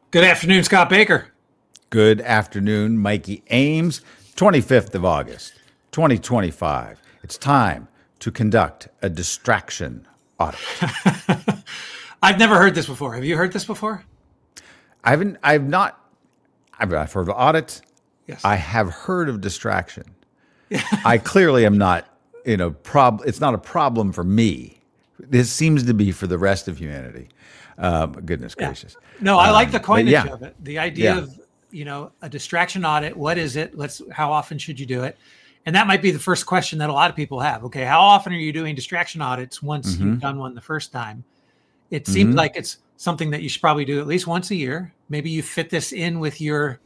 Good afternoon, Scott Baker. Good afternoon, Mikey Ames. 25th of August, 2025. It's time to conduct a distraction audit. I've never heard this before. Have you heard this before? I've not, I've heard of audit. Yes. I have heard of distraction. I clearly am not, it's not a problem for me. This seems to be for the rest of humanity. Goodness gracious. No, I like the coinage yeah. of it. The idea of, a distraction audit. What is it? How often should you do it? And that might be the first question that a lot of people have. Okay, how often are you doing distraction audits once you've done one the first time? It seems like it's something that you should probably do at least once a year. Maybe you fit this in with your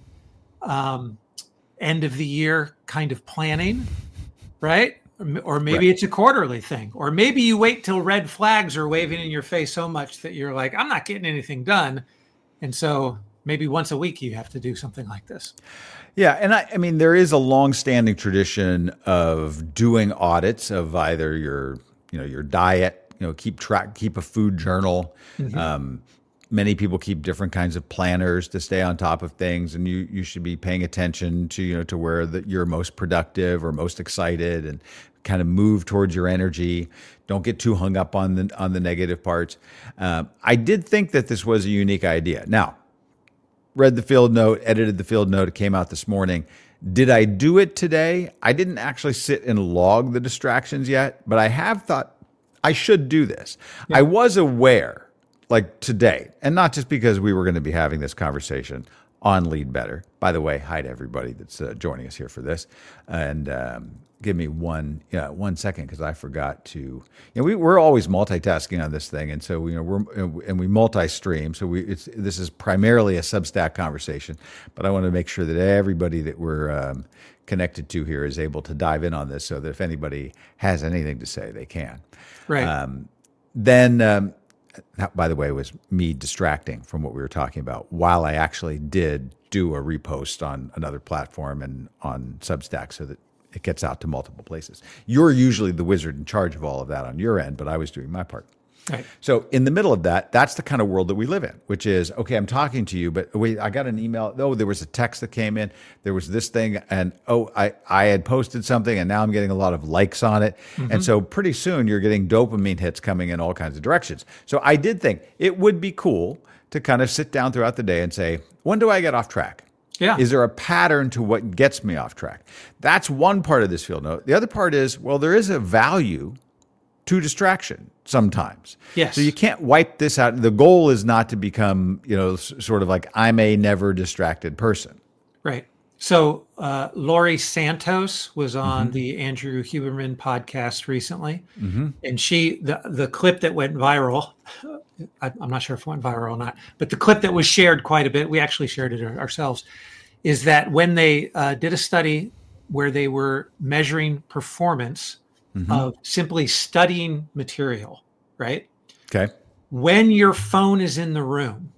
end of the year kind of planning, right? Or maybe it's a quarterly thing. Or maybe you wait till red flags are waving in your face so much that you're like, I'm not getting anything done. And so maybe once a week you have to do something like this. Yeah, and I mean, there is a long-standing tradition of doing audits of either your diet, keep a food journal. Many people keep different kinds of planners to stay on top of things, and you should be paying attention to where you're most productive or most excited, and kind of move towards your energy. Don't get too hung up on the negative parts. I did think that this was a unique idea. Now, read the field note, edited the field note. It came out this morning. Did I do it today? I didn't actually sit and log the distractions yet, but I have thought I should do this. Yeah. I was aware, like today, and not just because we were going to be having this conversation on Lead Better. By the way, hi to everybody that's joining us here for this. And give me one second, because I forgot to. We're always multitasking on this thing, and so we multi-stream. So this is primarily a Substack conversation, but I want to make sure that everybody that we're connected to here is able to dive in on this, so that if anybody has anything to say, they can. Right. That, by the way, was me distracting from what we were talking about while I actually did do a repost on another platform and on Substack, so that it gets out to multiple places. You're usually the wizard in charge of all of that on your end, but I was doing my part. Right. So in the middle of that, that's the kind of world that we live in, which is, okay, I'm talking to you, but wait, I got an email. Oh, there was a text that came in. There was this thing, and I had posted something, and now I'm getting a lot of likes on it. And so pretty soon you're getting dopamine hits coming in all kinds of directions. So I did think it would be cool to kind of sit down throughout the day and say, when do I get off track? Yeah. Is there a pattern to what gets me off track? That's one part of this field note. The other part is, well, there is a value to distraction sometimes. Yes. So you can't wipe this out. The goal is not to become, sort of like, I'm a never distracted person. Right. So Laurie Santos was on the Andrew Huberman podcast recently, and the clip that went viral, I'm not sure if it went viral or not, but the clip that was shared quite a bit, we actually shared it ourselves, is that when they did a study where they were measuring performance of simply studying material, right? Okay. When your phone is in the room,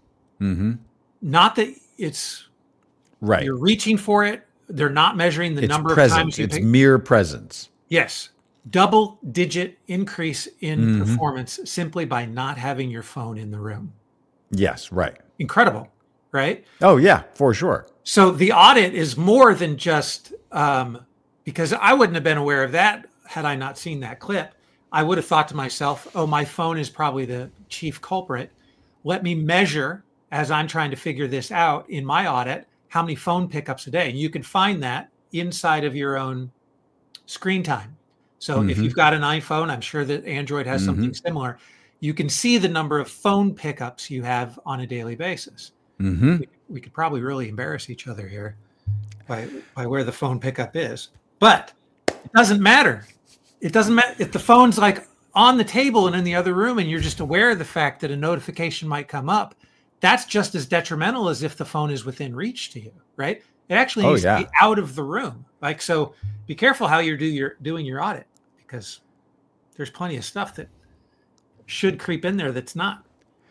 not that it's right, you're reaching for it. They're not measuring the number presence. of times you It's mere presence. Yes. Double-digit increase in performance simply by not having your phone in the room. Yes, right. Incredible, right? Oh, yeah, for sure. So the audit is more than just because I wouldn't have been aware of that had I not seen that clip. I would have thought to myself, oh, my phone is probably the chief culprit. Let me measure, as I'm trying to figure this out in my audit, how many phone pickups a day. And you can find that inside of your own screen time. So if you've got an iPhone, I'm sure that Android has something similar. You can see the number of phone pickups you have on a daily basis. We could probably really embarrass each other here by where the phone pickup is. But it doesn't matter. It doesn't matter if the phone's like on the table and in the other room and you're just aware of the fact that a notification might come up. That's just as detrimental as if the phone is within reach to you, right? It actually needs to be out of the room. Like, so be careful how you're doing your audit, because there's plenty of stuff that should creep in there that's not.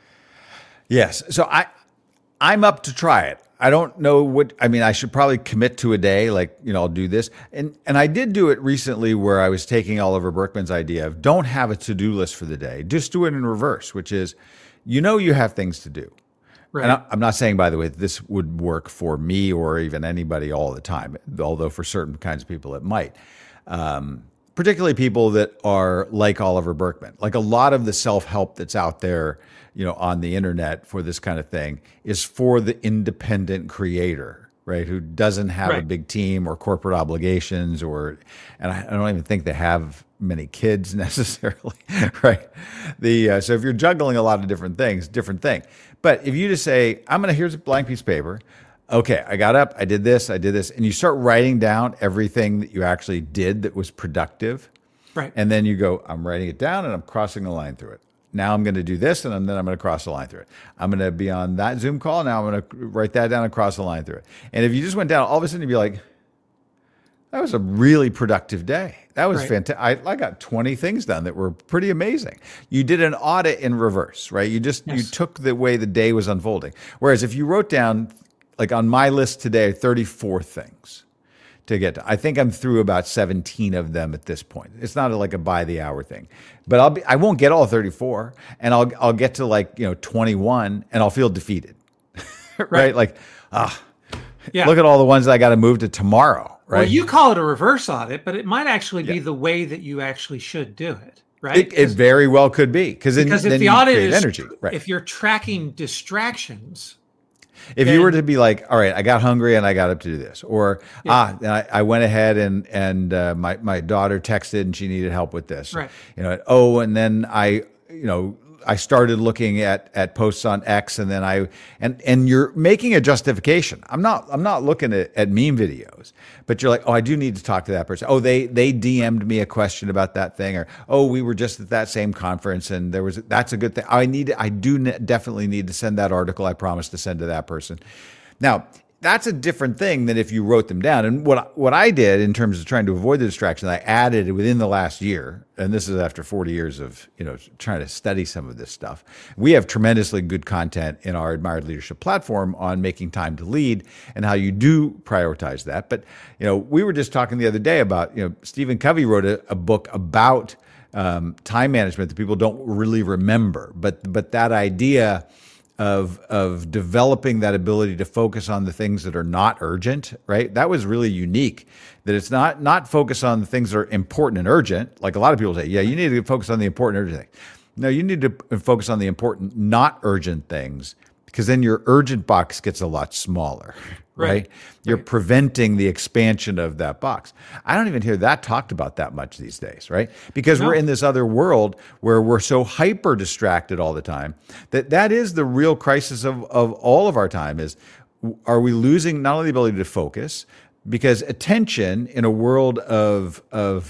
Yes. So I'm up to try it. I don't know I should probably commit to a day, like, I'll do this. And I did do it recently where I was taking Oliver Burkeman's idea of don't have a to-do list for the day. Just do it in reverse, which is, you have things to do. Right. And I'm not saying, by the way, this would work for me or even anybody all the time, although for certain kinds of people it might. Particularly people that are like Oliver Burkeman. Like a lot of the self-help that's out there, on the internet for this kind of thing is for the independent creator, right? Who doesn't have a big team or corporate obligations and I don't even think they have many kids necessarily, right? So if you're juggling a lot of different things, different thing. But if you just say, here's a blank piece of paper. Okay, I got up, I did this, and you start writing down everything that you actually did that was productive. Right. And then you go, I'm writing it down and I'm crossing a line through it. Now I'm going to do this and then I'm going to cross the line through it. I'm going to be on that Zoom call. Now I'm going to write that down and cross the line through it. And if you just went down, all of a sudden you'd be like, that was a really productive day. That was fantastic. I got 20 things done that were pretty amazing. You did an audit in reverse, right? You took the way the day was unfolding. Whereas if you wrote down, like on my list today, 34 things to get to. I think I'm through about 17 of them at this point. It's not like a by the hour thing, but I won't get all 34, and I'll get to 21, and I'll feel defeated, right? Like, look at all the ones that I got to move to tomorrow, right? Well, you call it a reverse audit, but it might actually be the way that you actually should do it, right? It very well could be because then if the you audit create is energy, right? If you're tracking distractions. If you were to be like, all right, I got hungry and I got up to do this, or I went ahead and my daughter texted and she needed help with this, right? And then I started looking at posts on X, and then and you're making a justification. I'm not looking at meme videos, but you're like, oh, I do need to talk to that person. Oh, they DM'd me a question about that thing, or oh, we were just at that same conference and that's a good thing. Definitely need to send that article I promised to send to that person. Now, that's a different thing than if you wrote them down. And what I did in terms of trying to avoid the distraction, I added within the last year, and this is after 40 years of trying to study some of this stuff. We have tremendously good content in our Admired Leadership platform on making time to lead and how you do prioritize that. But we were just talking the other day about Stephen Covey wrote a book about time management that people don't really remember, but that idea of developing that ability to focus on the things that are not urgent, right? That was really unique. That it's not focus on the things that are important and urgent. Like a lot of people say, yeah, you need to focus on the important and urgent things. No, you need to focus on the important, not urgent things, because then your urgent box gets a lot smaller, right? You're preventing the expansion of that box. I don't even hear that talked about that much these days, right? Because we're in this other world where we're so hyper distracted all the time that is the real crisis of all of our time is, are we losing not only the ability to focus, because attention in a world of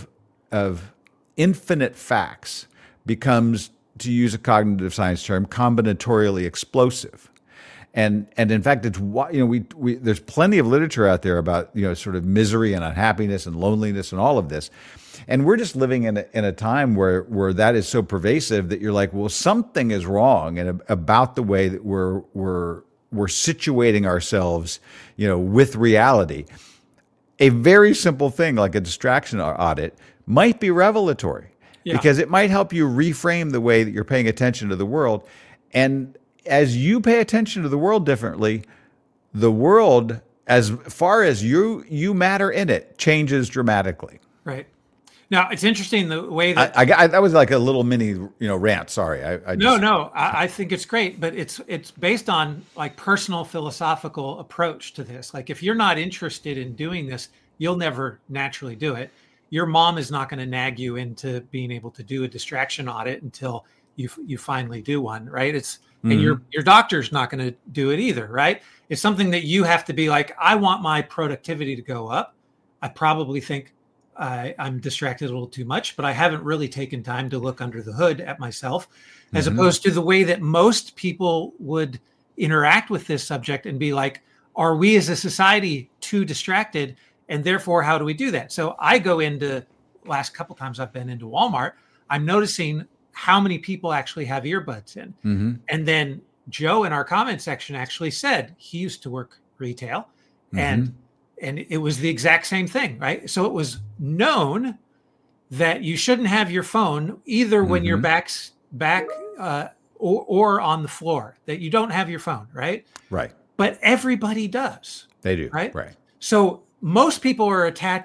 infinite facts becomes, to use a cognitive science term, combinatorially explosive. And in fact, it's there's plenty of literature out there about sort of misery and unhappiness and loneliness and all of this, and we're just living in a time where that is so pervasive that you're like, well, something is wrong and about the way that we're situating ourselves, with reality. A very simple thing like a distraction audit might be revelatory because it might help you reframe the way that you're paying attention to the world. And as you pay attention to the world differently, the world, as far as you matter in it, changes dramatically. Right. Now, it's interesting the way that that was like a little mini, rant. Sorry. I think it's great, but it's based on like personal philosophical approach to this. Like if you're not interested in doing this, you'll never naturally do it. Your mom is not going to nag you into being able to do a distraction audit until you finally do one, right? And your doctor's not going to do it either, right? It's something that you have to be like, I want my productivity to go up. I probably think I'm distracted a little too much, but I haven't really taken time to look under the hood at myself, as opposed to the way that most people would interact with this subject and be like, are we as a society too distracted? And therefore, how do we do that? So I go into, last couple times I've been into Walmart, I'm noticing how many people actually have earbuds in. And then Joe in our comment section actually said he used to work retail and it was the exact same thing, right? So it was known that you shouldn't have your phone either when your back or on the floor, that you don't have your phone, right? Right. But everybody does. They do. Right. Right. So most people are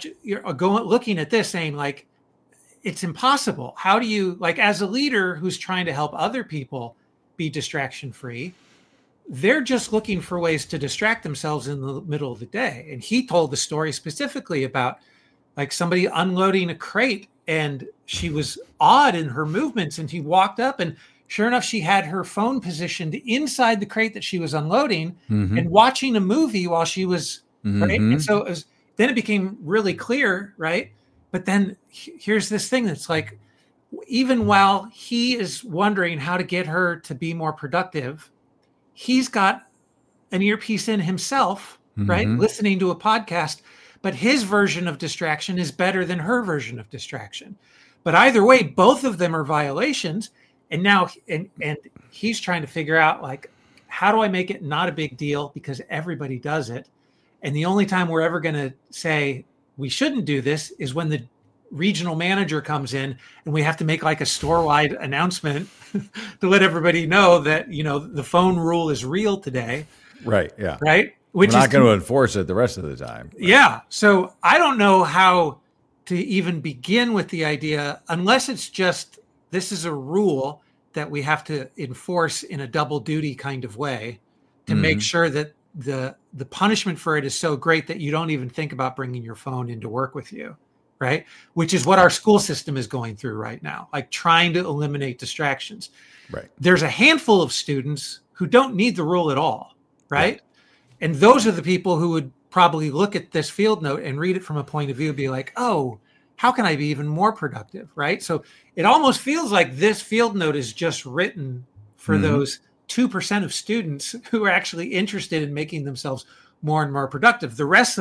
looking at this saying like, it's impossible. How do you, like, as a leader who's trying to help other people be distraction free, they're just looking for ways to distract themselves in the middle of the day. And he told the story specifically about like somebody unloading a crate, and she was odd in her movements, and he walked up, and sure enough, she had her phone positioned inside the crate that she was unloading and watching a movie while she was right. And so then it became really clear, right? But then here's this thing that's like, even while he is wondering how to get her to be more productive, he's got an earpiece in himself, right? Listening to a podcast, but his version of distraction is better than her version of distraction. But either way, both of them are violations. And now, and he's trying to figure out, like, how do I make it not a big deal because everybody does it? And the only time we're ever going to say we shouldn't do this is when the regional manager comes in and we have to make like a store-wide announcement to let everybody know that, you know, the phone rule is real today. Right. Yeah. Right. Which we're not going to enforce it the rest of the time. Right? Yeah. So I don't know how to even begin with the idea, unless it's just, this is a rule that we have to enforce in a double duty kind of way to make sure that the punishment for it is so great that you don't even think about bringing your phone into work with you. Right. Which is what our school system is going through right now, like trying to eliminate distractions. Right. There's a handful of students who don't need the rule at all. Right. Yeah. And those are the people who would probably look at this field note and read it from a point of view, be like, oh, how can I be even more productive? Right. So it almost feels like this field note is just written for those 2% of students who are actually interested in making themselves more and more productive. The rest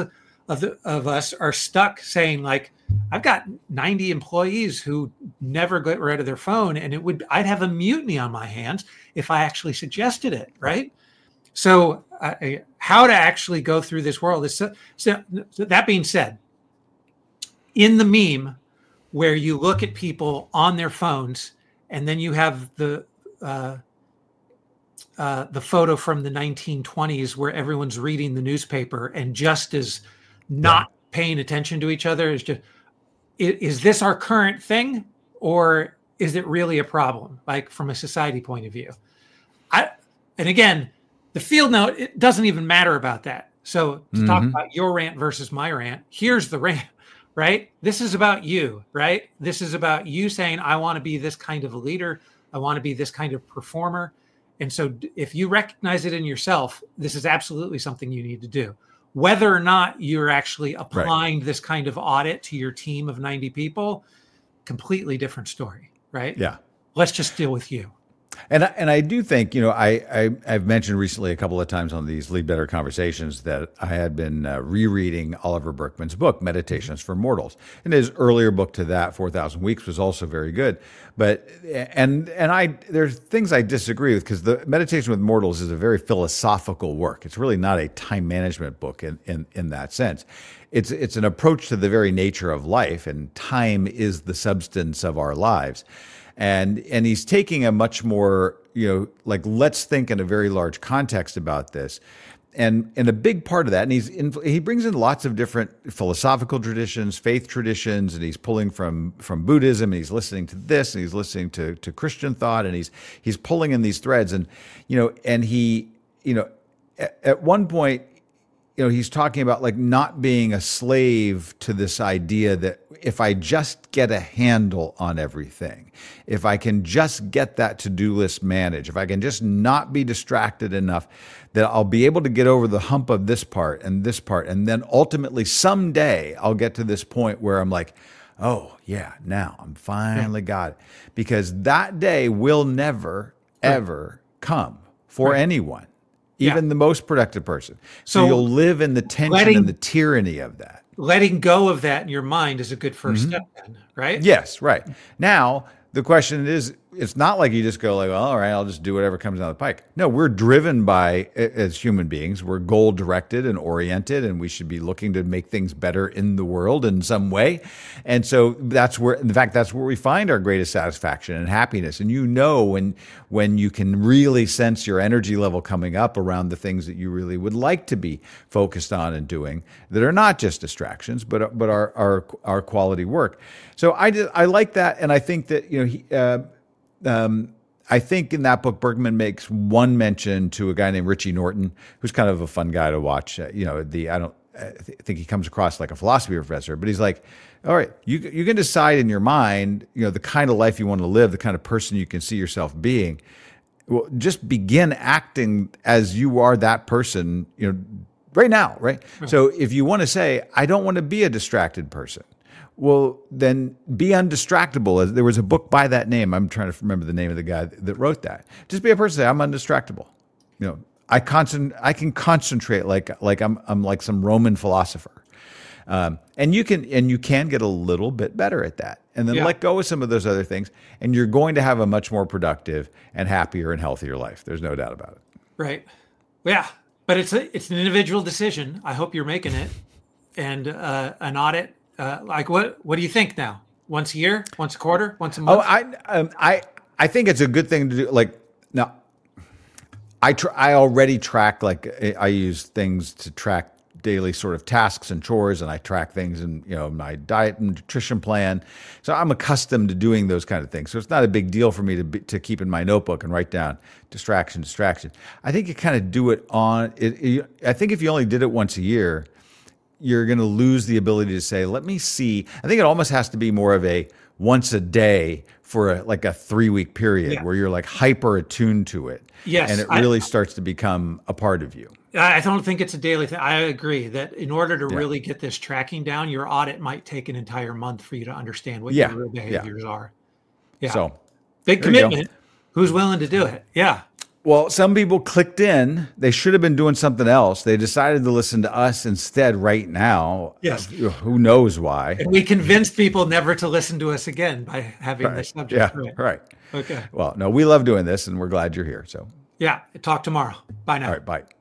of us are stuck saying, like, I've got 90 employees who never get rid of their phone, and I'd have a mutiny on my hands if I actually suggested it. Right. So how to actually go through this world is so that being said, in the meme where you look at people on their phones and then you have the photo from the 1920s where everyone's reading the newspaper and just is not paying attention to each other, is this our current thing, or is it really a problem, like from a society point of view? And again, the field note, it doesn't even matter about that. So to talk about your rant versus my rant, here's the rant, right? This is about you, right? This is about you saying, I want to be this kind of a leader. I want to be this kind of performer. And so if you recognize it in yourself, this is absolutely something you need to do. Whether or not you're actually applying this kind of audit to your team of 90 people, completely different story, right? Yeah. Let's just deal with you. And I do think, you know, I've mentioned recently a couple of times on these Lead Better Conversations that I had been rereading Oliver Burkeman's book, Meditations for Mortals. And his earlier book to that, 4,000 Weeks, was also very good. But, there's things I disagree with, because the Meditation with Mortals is a very philosophical work. It's really not a time management book in that sense. It's an approach to the very nature of life, and time is the substance of our lives. And he's taking a much more, you know, like, let's think in a very large context about this. And a big part of that, and he brings in lots of different philosophical traditions, faith traditions, and he's pulling from Buddhism, and he's listening to this, and he's listening to Christian thought, and he's pulling in these threads. And, you know, and he, you know, at one point, you know, he's talking about like not being a slave to this idea that if I just get a handle on everything, if I can just get that to-do list managed, if I can just not be distracted enough, that I'll be able to get over the hump of this part, and then ultimately someday I'll get to this point where I'm like, oh yeah, now I'm finally got it. Because that day will never, ever come for anyone. Even the most productive person. So you'll live in the tension and the tyranny of that. Letting go of that in your mind is a good first step, then, right? Yes, right. Now, the question is, it's not like you just go like, well, all right, I'll just do whatever comes down the pike. No, we're driven by, as human beings, we're goal directed and oriented, and we should be looking to make things better in the world in some way. And so that's where, in fact, that's where we find our greatest satisfaction and happiness. And when you can really sense your energy level coming up around the things that you really would like to be focused on and doing that are not just distractions, but are quality work. So I like that, and I think that I think in that book, Bergman makes one mention to a guy named Richie Norton, who's kind of a fun guy to watch. I think he comes across like a philosophy professor, but he's like, all right, you can decide in your mind, the kind of life you want to live, the kind of person you can see yourself being. Well, just begin acting as you are that person, right now, right? So if you want to say, I don't want to be a distracted person, well, then be undistractable. There was a book by that name. I'm trying to remember the name of the guy that wrote that. Just be a person. Say, I'm undistractable. I can concentrate like I'm like some Roman philosopher. And you can get a little bit better at that, and then let go of some of those other things, and you're going to have a much more productive and happier and healthier life. There's no doubt about it. Right. Yeah. But it's an individual decision. I hope you're making it, and an audit. What do you think now? Once a year, once a quarter, once a month? I think it's a good thing to do. Like now, I already track, like I use things to track daily sort of tasks and chores, and I track things in my diet and nutrition plan. So I'm accustomed to doing those kind of things. So it's not a big deal for me to keep in my notebook and write down distraction. I think you kind of do it on it. I think if you only did it once a year, you're going to lose the ability to say, let me see. I think it almost has to be more of a once a day for a 3-week period where you're like hyper attuned to it. Yes. And it really starts to become a part of you. I don't think it's a daily thing. I agree that in order to really get this tracking down, your audit might take an entire month for you to understand what your real behaviors are. Yeah. So big commitment. Who's willing to do it? Yeah. Well, some people clicked in. They should have been doing something else. They decided to listen to us instead right now. Yes. Who knows why? And we convinced people never to listen to us again by having this subject. Yeah, right. Okay. Well, no, we love doing this, and we're glad you're here. So. Yeah. Talk tomorrow. Bye now. All right. Bye.